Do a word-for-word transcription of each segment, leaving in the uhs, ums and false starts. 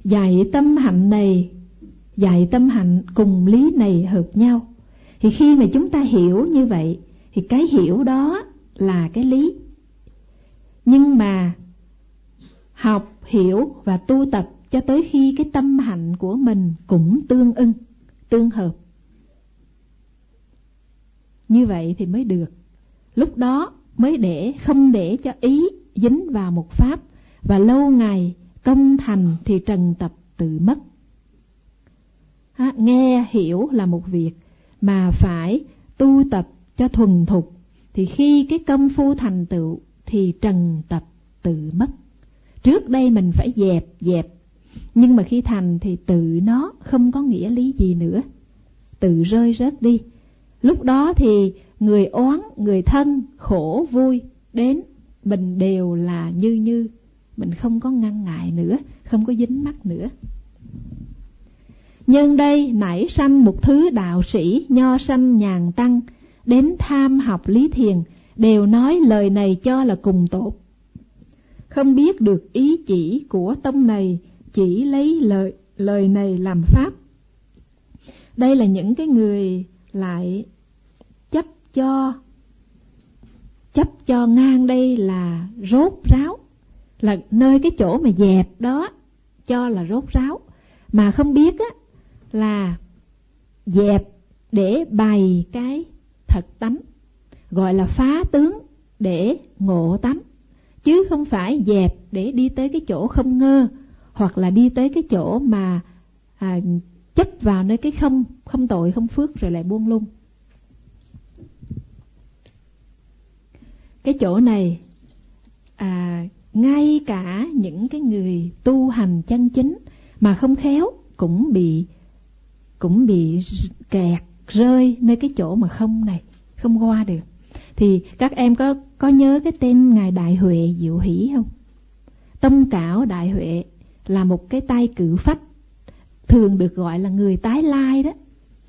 dạy tâm hạnh này, dạy tâm hạnh cùng lý này hợp nhau. Thì khi mà chúng ta hiểu như vậy thì cái hiểu đó là cái lý. Nhưng mà học, hiểu và tu tập cho tới khi cái tâm hạnh của mình cũng tương ưng, tương hợp, như vậy thì mới được. Lúc đó mới để không để cho ý dính vào một pháp, và lâu ngày công thành thì trần tập tự mất. Ha, nghe hiểu là một việc, mà phải tu tập cho thuần thục, thì khi cái công phu thành tựu thì trần tập tự mất. Trước đây mình phải dẹp dẹp, nhưng mà khi thành thì tự nó không có nghĩa lý gì nữa, tự rơi rớt đi. Lúc đó thì người oán, người thân, khổ, vui đến, mình đều là như như, mình không có ngăn ngại nữa, không có dính mắc nữa. Nhân đây nảy sanh một thứ đạo sĩ, nho sanh nhàn tăng, đến tham học lý thiền, đều nói lời này cho là cùng tốt. Không biết được ý chỉ của tông này, chỉ lấy lời, lời này làm pháp. Đây là những cái người lại chấp cho, chấp cho ngang đây là rốt ráo, là nơi cái chỗ mà dẹp đó cho là rốt ráo, mà không biết á là dẹp để bày cái thật tánh, gọi là phá tướng để ngộ tánh, chứ không phải dẹp để đi tới cái chỗ không ngơ, hoặc là đi tới cái chỗ mà à, chấp vào nơi cái không, không tội không phước rồi lại buông lung. Cái chỗ này à, ngay cả những cái người tu hành chân chính mà không khéo cũng bị cũng bị kẹt rơi nơi cái chỗ mà không này, không qua được. Thì các em có có nhớ cái tên ngài Đại Huệ Diệu Hỷ không? Tông Cảo Đại Huệ là một cái tay cự phách, thường được gọi là người tái lai đó.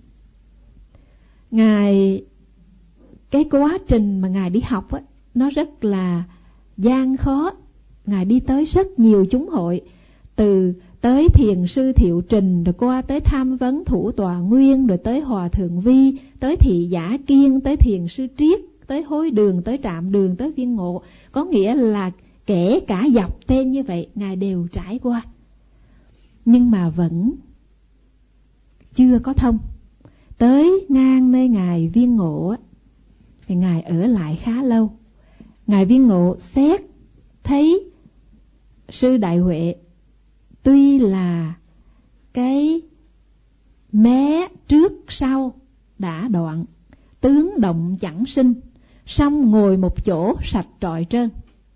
Ngài, cái quá trình mà ngài đi học á, nó rất là gian khó. Ngài đi tới rất nhiều chúng hội, từ tới thiền sư Thiệu Trình, rồi qua tới tham vấn Thủ Tọa Nguyên, rồi tới Hòa Thượng Vi, tới Thị Giả Kiên, tới thiền sư Triết, tới Hối Đường, tới Trạm Đường, tới Viên Ngộ. Có nghĩa là kể cả dọc tên như vậy ngài đều trải qua, nhưng mà vẫn chưa có thông. Tới ngang nơi ngài Viên Ngộ thì ngài ở lại khá lâu. Ngài Viên Ngộ xét thấy sư Đại Huệ tuy là cái mé trước sau đã đoạn, tướng động chẳng sinh, song ngồi một chỗ sạch trọi trơn.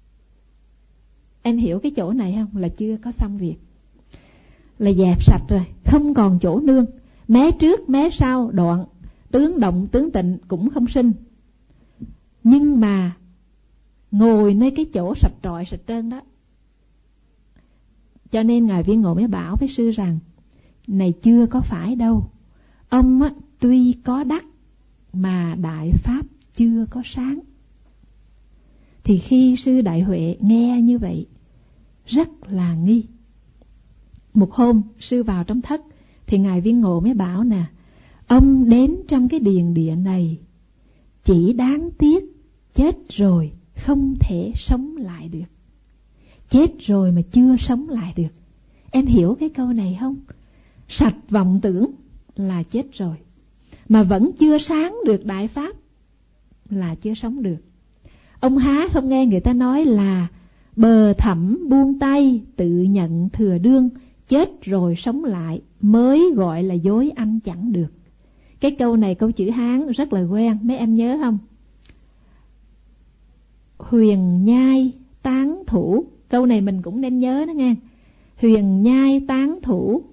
Em hiểu cái chỗ này không? Là chưa có xong việc, là dẹp sạch rồi, không còn chỗ nương. Mé trước mé sau đoạn, tướng động tướng tịnh cũng không sinh, nhưng mà ngồi nơi cái chỗ sạch trọi sạch trơn đó. Cho nên ngài Viên Ngộ mới bảo với sư rằng, này chưa có phải đâu, ông á, tuy có đắc mà đại pháp chưa có sáng. Thì khi sư Đại Huệ nghe như vậy rất là nghi. Một hôm sư vào trong thất thì ngài Viên Ngộ mới bảo nè, ông đến trong cái điền địa này chỉ đáng tiếc chết rồi không thể sống lại được. Chết rồi mà chưa sống lại được. Em hiểu cái câu này không? Sạch vọng tưởng là chết rồi, mà vẫn chưa sáng được đại pháp là chưa sống được. Ông há không nghe người ta nói là bờ thẳm buông tay tự nhận thừa đương, chết rồi sống lại mới gọi là dối anh chẳng được. Cái câu này câu chữ Hán rất là quen, mấy em nhớ không? Huyền nhai tán thủ, câu này mình cũng nên nhớ đó nghe. Huyền nhai tán thủ,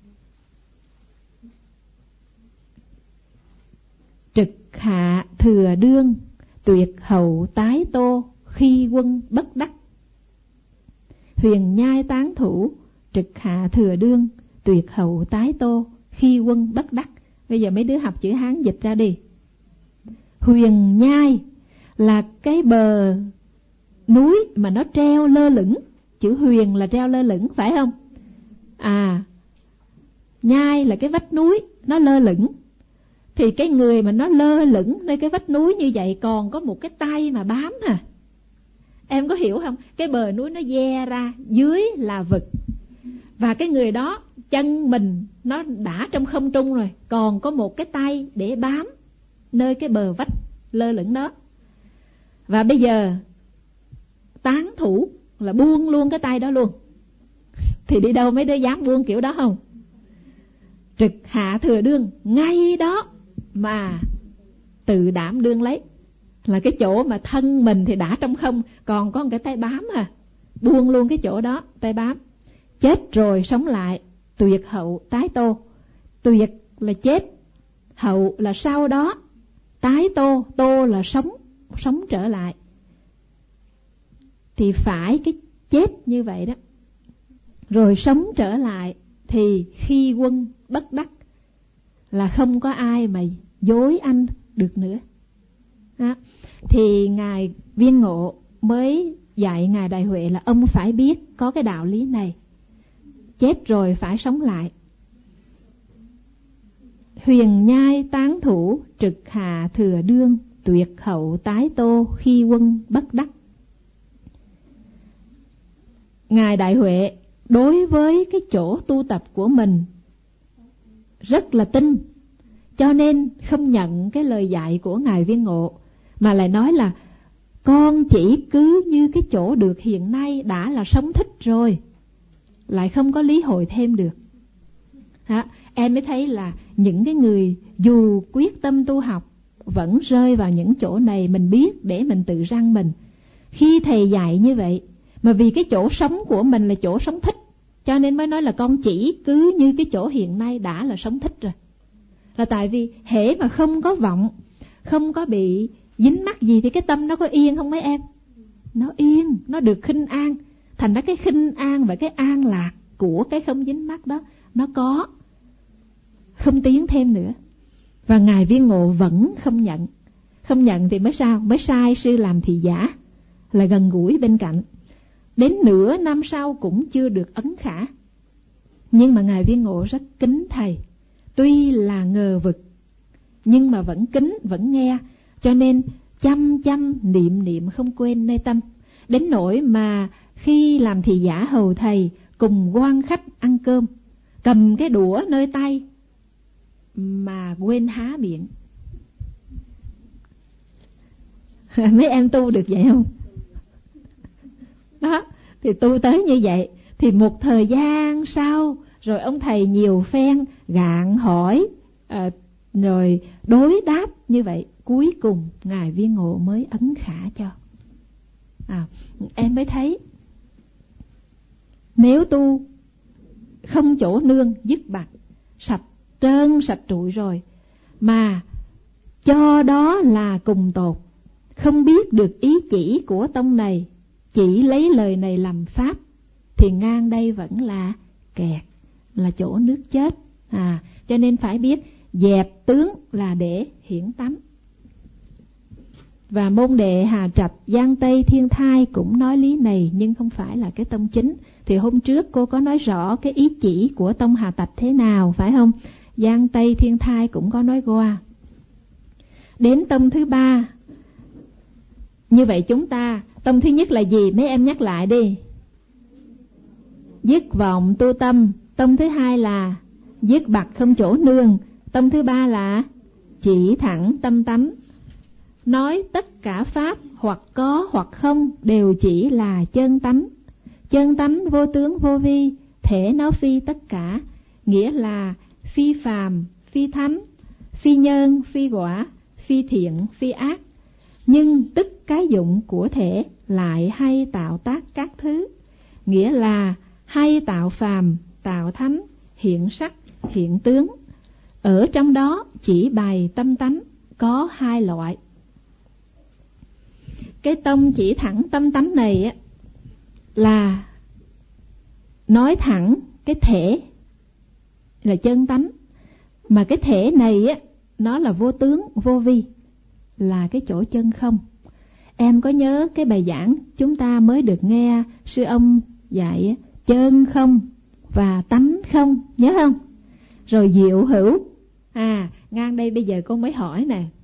trực hạ thừa đương, tuyệt hậu tái tô, khi quân bất đắc. Huyền nhai tán thủ, trực hạ thừa đương, tuyệt hậu tái tô, khi quân bất đắc. Bây giờ mấy đứa học chữ Hán dịch ra đi. Huyền nhai là cái bờ núi mà nó treo lơ lửng. Chữ huyền là treo lơ lửng, phải không? À, nhai là cái vách núi nó lơ lửng, thì cái người mà nó lơ lửng nơi cái vách núi như vậy còn có một cái tay mà bám à. Em có hiểu không? Cái bờ núi nó dè ra, dưới là vực, và cái người đó chân mình nó đã trong không trung rồi, còn có một cái tay để bám nơi cái bờ vách lơ lửng đó. Và bây giờ tán thủ là buông luôn cái tay đó luôn, thì đi đâu mấy đứa dám buông kiểu đó không? Trực hạ thừa đương, ngay đó mà tự đảm đương lấy, là cái chỗ mà thân mình thì đã trong không, còn có một cái tay bám à, buông luôn cái chỗ đó, tay bám. Chết rồi sống lại, tuyệt hậu tái tô. Tuyệt là chết, hậu là sau đó, tái tô, tô là sống, sống trở lại. Thì phải cái chết như vậy đó, rồi sống trở lại, thì khi quân bất đắc, là không có ai mà dối anh được nữa. Đó. Thì Ngài Viên Ngộ mới dạy Ngài Đại Huệ là ông phải biết có cái đạo lý này, chết rồi phải sống lại. Huyền nhai tán thủ, trực hạ thừa đương, tuyệt hậu tái tô, khi quân bất đắc. Ngài Đại Huệ đối với cái chỗ tu tập của mình rất là tin, cho nên không nhận cái lời dạy của Ngài Viên Ngộ, mà lại nói là con chỉ cứ như cái chỗ được hiện nay đã là sống thích rồi, lại không có lý hội thêm được. Hả? Em mới thấy là những cái người dù quyết tâm tu học vẫn rơi vào những chỗ này, mình biết để mình tự răn mình. Khi thầy dạy như vậy, mà vì cái chỗ sống của mình là chỗ sống thích, cho nên mới nói là con chỉ cứ như cái chỗ hiện nay đã là sống thích rồi. Là tại vì hễ mà không có vọng, không có bị dính mắc gì, thì cái tâm nó có yên không mấy em? Nó yên, nó được khinh an. Thành ra cái khinh an và cái an lạc của cái không dính mắc đó, nó có, không tiến thêm nữa. Và Ngài Viên Ngộ vẫn không nhận. Không nhận thì mới sao? Mới sai sư làm thị giả, là gần gũi bên cạnh. Đến nửa năm sau cũng chưa được ấn khả. Nhưng mà Ngài Viên Ngộ rất kính thầy, tuy là ngờ vực nhưng mà vẫn kính, vẫn nghe, cho nên chăm chăm niệm niệm không quên nơi tâm. Đến nỗi mà khi làm thị giả hầu thầy, cùng quan khách ăn cơm, cầm cái đũa nơi tay mà quên há miệng. Mấy em tu được vậy không? Đó, thì tu tới như vậy. Thì một thời gian sau, rồi ông thầy nhiều phen gạn hỏi, à, rồi đối đáp như vậy, cuối cùng Ngài Viên Ngộ mới ấn khả cho. À, em mới thấy nếu tu không chỗ nương, dứt bặt, sạch trơn sạch trụi rồi, mà cho đó là cùng tột, không biết được ý chỉ của tông này, chỉ lấy lời này làm pháp, thì ngang đây vẫn là kẹt, là chỗ nước chết. À, cho nên phải biết dẹp tướng là để hiển tánh. Và môn đệ Hà Trạch, Giang Tây, Thiên Thai cũng nói lý này, nhưng không phải là cái tông chính. Thì hôm trước cô có nói rõ cái ý chỉ của tông Hà Trạch thế nào, phải không? Giang Tây, Thiên Thai cũng có nói qua. Đến tông thứ ba, như vậy chúng ta, tông thứ nhất là gì? Mấy em nhắc lại đi. Dứt vọng tu tâm. Tông thứ hai là dứt bặt không chỗ nương. Tông thứ ba là chỉ thẳng tâm tánh. Nói tất cả pháp hoặc có hoặc không đều chỉ là chân tánh. Chân tánh vô tướng vô vi, thể nó phi tất cả, nghĩa là phi phàm, phi thánh, phi nhân, phi quả, phi thiện, phi ác. Nhưng tức cái dụng của thể lại hay tạo tác các thứ, nghĩa là hay tạo phàm, tạo thánh, hiện sắc, hiện tướng. Ở trong đó chỉ bày tâm tánh có hai loại. Cái tông chỉ thẳng tâm tánh này á, là nói thẳng cái thể là chân tánh, mà cái thể này á, nó là vô tướng vô vi, là cái chỗ chân không. Em có nhớ cái bài giảng chúng ta mới được nghe sư ông dạy chân không và tánh không, nhớ không? Rồi diệu hữu. À, ngang đây bây giờ con mới hỏi nè,